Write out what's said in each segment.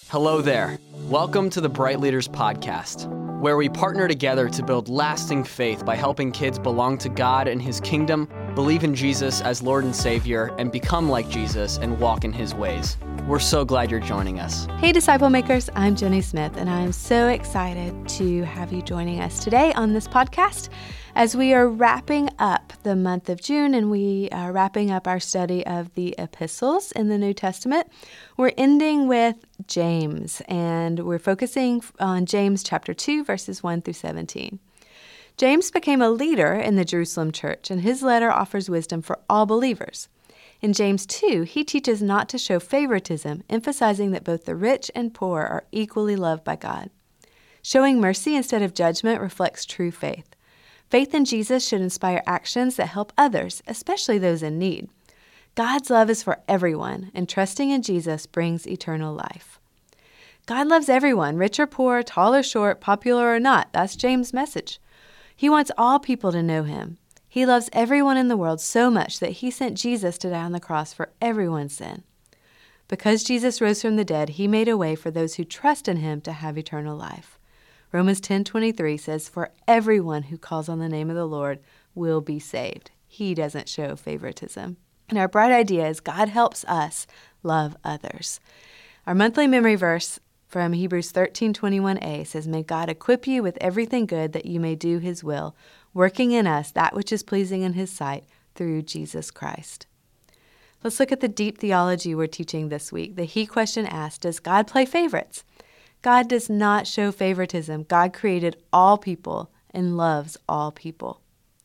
Hello there. Welcome to the Bright Leaders Podcast, where we partner together to build lasting faith by helping kids belong to God and His kingdom, believe in Jesus as Lord and Savior, and become like Jesus and walk in His ways. We're so glad you're joining us. Hey, Disciple Makers, I'm Jenny Smith, and I'm so excited to have you joining us today on this podcast as we are wrapping up the month of June and we are wrapping up our study of the epistles in the New Testament. We're ending with James, and we're focusing on James chapter 2, verses 1 through 17. James became a leader in the Jerusalem church, and his letter offers wisdom for all believers. In James 2, he teaches not to show favoritism, emphasizing that both the rich and poor are equally loved by God. Showing mercy instead of judgment reflects true faith. Faith in Jesus should inspire actions that help others, especially those in need. God's love is for everyone, and trusting in Jesus brings eternal life. God loves everyone, rich or poor, tall or short, popular or not. That's James' message. He wants all people to know Him. He loves everyone in the world so much that He sent Jesus to die on the cross for everyone's sin. Because Jesus rose from the dead, He made a way for those who trust in Him to have eternal life. Romans 10:23 says, "For everyone who calls on the name of the Lord will be saved." He doesn't show favoritism. And our bright idea is God helps us love others. Our monthly memory verse from Hebrews 13:21a says, "May God equip you with everything good that you may do His will, working in us that which is pleasing in His sight through Jesus Christ." Let's look at the deep theology we're teaching this week. The He question asked, does God play favorites? God does not show favoritism. God created all people and loves all people.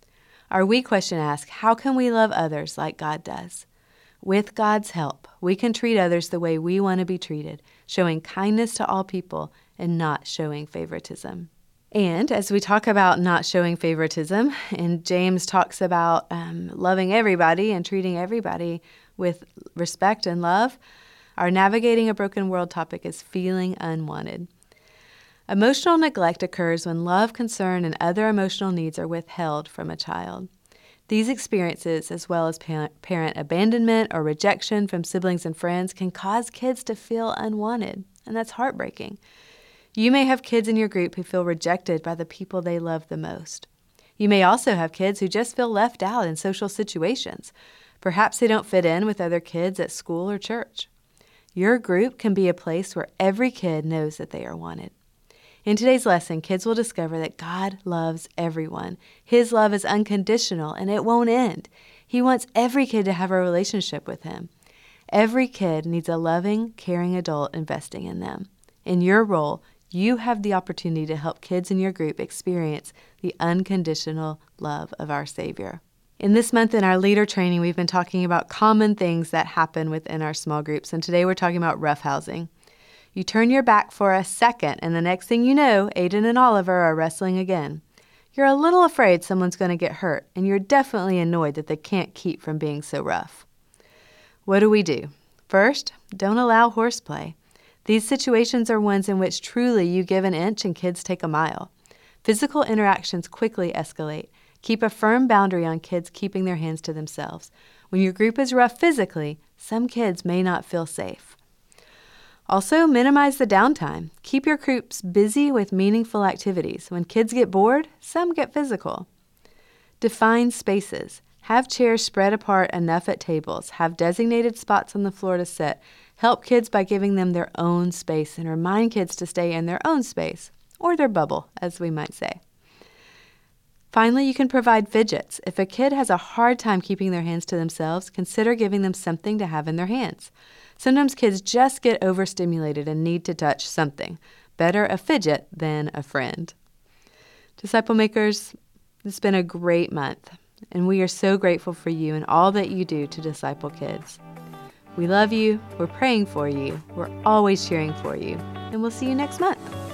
Our we question asks, how can we love others like God does? With God's help, we can treat others the way we want to be treated, showing kindness to all people and not showing favoritism. And as we talk about not showing favoritism, and James talks about loving everybody and treating everybody with respect and love, our Navigating a Broken World topic is feeling unwanted. Emotional neglect occurs when love, concern, and other emotional needs are withheld from a child. These experiences, as well as parent abandonment or rejection from siblings and friends, can cause kids to feel unwanted, and that's heartbreaking. You may have kids in your group who feel rejected by the people they love the most. You may also have kids who just feel left out in social situations. Perhaps they don't fit in with other kids at school or church. Your group can be a place where every kid knows that they are wanted. In today's lesson, kids will discover that God loves everyone. His love is unconditional, and it won't end. He wants every kid to have a relationship with Him. Every kid needs a loving, caring adult investing in them. In your role, you have the opportunity to help kids in your group experience the unconditional love of our Savior. In this month in our leader training, we've been talking about common things that happen within our small groups, and today we're talking about roughhousing. You turn your back for a second, and the next thing you know, Aiden and Oliver are wrestling again. You're a little afraid someone's going to get hurt, and you're definitely annoyed that they can't keep from being so rough. What do? First, don't allow horseplay. These situations are ones in which truly you give an inch and kids take a mile. Physical interactions quickly escalate. Keep a firm boundary on kids keeping their hands to themselves. When your group is rough physically, some kids may not feel safe. Also, minimize the downtime. Keep your groups busy with meaningful activities. When kids get bored, some get physical. Define spaces. Have chairs spread apart enough at tables. Have designated spots on the floor to sit. Help kids by giving them their own space and remind kids to stay in their own space, or their bubble, as we might say. Finally, you can provide fidgets. If a kid has a hard time keeping their hands to themselves, consider giving them something to have in their hands. Sometimes kids just get overstimulated and need to touch something. Better a fidget than a friend. Disciple Makers, it's been a great month, and we are so grateful for you and all that you do to disciple kids. We love you, we're praying for you, we're always cheering for you, and we'll see you next month.